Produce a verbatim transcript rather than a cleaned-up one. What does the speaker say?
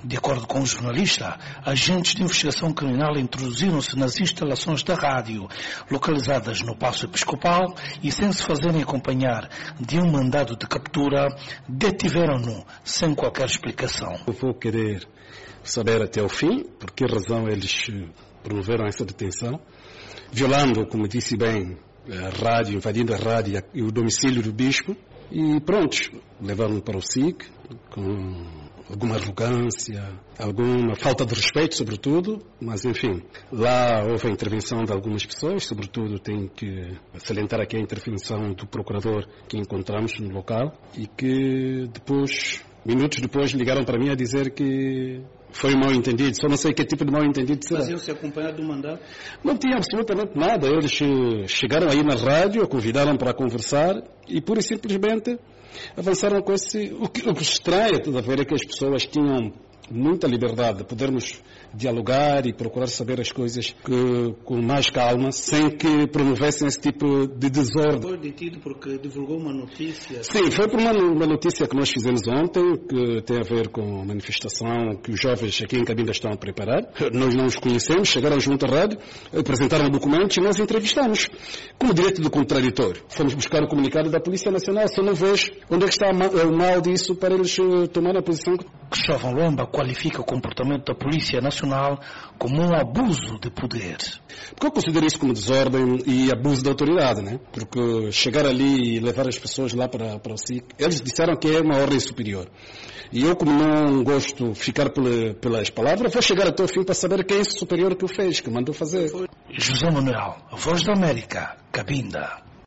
De acordo com o jornalista, agentes de investigação criminal introduziram-se nas instalações da rádio, localizadas no Paço Episcopal, e sem se fazerem acompanhar de um mandado de captura, detiveram-no sem qualquer explicação. Eu vou querer saber até o fim por que razão eles promoveram essa detenção, violando, como disse bem, a rádio, invadindo a rádio e o domicílio do bispo, e pronto, levaram-no para o S I C com alguma arrogância, alguma falta de respeito, sobretudo, mas enfim, lá houve a intervenção de algumas pessoas, sobretudo tenho que salientar aqui a intervenção do procurador que encontramos no local e que depois, minutos depois, ligaram para mim a dizer que foi um mal-entendido, só não sei que tipo de mal-entendido será. Mas iam-se acompanhar do mandato? Não tinha absolutamente nada, eles chegaram aí na rádio, convidaram para conversar e pura e simplesmente avançaram com esse... O que, o que estranha, tudo a ver, é que as pessoas tinham muita liberdade de podermos dialogar e procurar saber as coisas que, com mais calma, sem que promovessem esse tipo de desordem. Foi detido porque divulgou uma notícia? Sim, foi por uma, uma notícia que nós fizemos ontem, que tem a ver com a manifestação que os jovens aqui em Cabinda estão a preparar. Nós não os conhecemos, chegaram junto à rádio, apresentaram documentos e nós entrevistamos. Com o direito do contraditório. Fomos buscar o comunicado da Polícia Nacional, só não vejo onde é que está o mal disso para eles tomarem a posição. Cristóvão Lomba qualifica o comportamento da Polícia Nacional como um abuso de poder. Porque eu considero isso como desordem e abuso da autoridade, né? Porque chegar ali e levar as pessoas lá para, para o S I C, eles disseram que é uma ordem superior. E eu, como não gosto de ficar pela, pelas palavras, vou chegar até o fim para saber quem é esse superior que o fez, que mandou fazer. José Manuel, Voz da América, Cabinda.